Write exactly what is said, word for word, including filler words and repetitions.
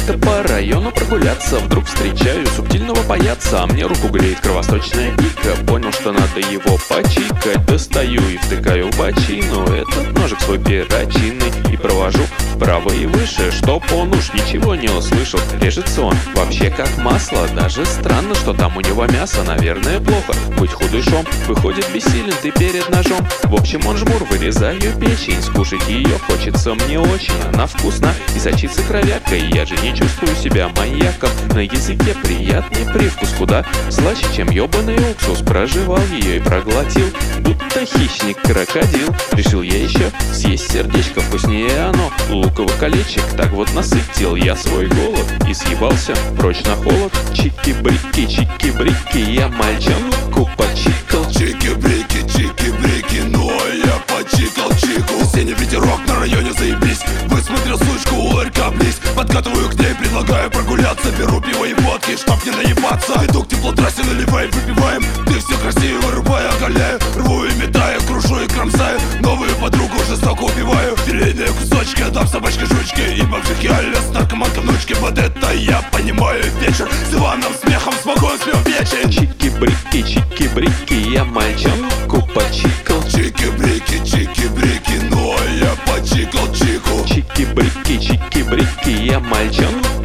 как-то по району прогуляться. Вдруг встречаю субтильного паяца, а мне руку греет кровосточная пика. Понял, что надо его почикать. Достаю и втыкаю в бочину этот ножик свой перочинный и провожу вправо и выше, чтоб он уж ничего не услышал. Режется он вообще как масло. Даже странно, что там у него мясо. Наверное, плохо быть худышом. Выходит, бессилен ты перед ножом. В общем, он жмур, вырезаю печень. Скушать ее хочется мне очень. Она вкусна и сочится кровякой. Я же не чувствую себя маньяком. На языке приятный привкус, куда слаще, чем ебаный уксус. Прожевал ее и проглотил, будто хищник-крокодил. Решил я еще съесть сердечко, вкуснее оно луковых колечек. Так вот насытил я свой голод и съебался прочь на холод. Чики-брики, чики-брики, я мальчонку почикал. Чики-брики, чики-брики, но я почикал чику. Осенний ветерок на районе, заебись. Высмотрел сучку, у ларька близь. Подкатываю к ней, предлагаю прогуляться. Беру пиво и водки, чтоб не наебаться. Иду к теплотрассе, наливай, выпиваем. Ты все красиво, вырубаю, оголяю. Рву и метаю, крушу и кромсаю. Новую подругу жестоко убиваю. Филейные кусочки отдам собачке жучке. И бомжик я с наркоманкой внучки. Вот это я понимаю вечер. С Иваном смехом спокойно спим вечер. Чики-брики, чики-брики, я мальчонку почикал. Чики-брики, чики-брики, но я почикал чику. Чики-брики, чики-брики, я мальчонку